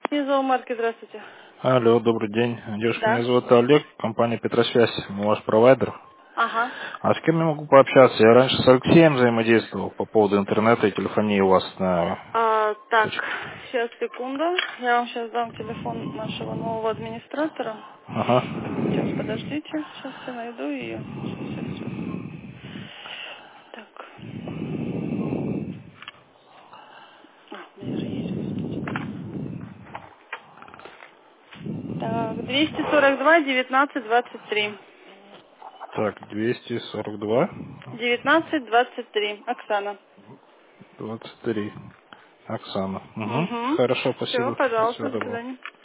Зоомаркет, здравствуйте. Алло, добрый день. Девушка, меня Да. зовут Олег, компания Петросвязь, мы ваш провайдер. Ага. А с кем я могу пообщаться? Я раньше с Алексеем взаимодействовал по поводу интернета и телефонии у вас на Так, точке. сейчас, секунду. Я вам сейчас дам телефон нашего нового администратора. Ага. Сейчас, подождите. Сейчас я найду ее. Сейчас. Так. У меня же есть, господи. Так, 242 19 23. Так, 242 19 23. Оксана. 23. Оксана. Угу. Угу. Хорошо, Все, спасибо. Всего пожалуйста, до доброго. свидания.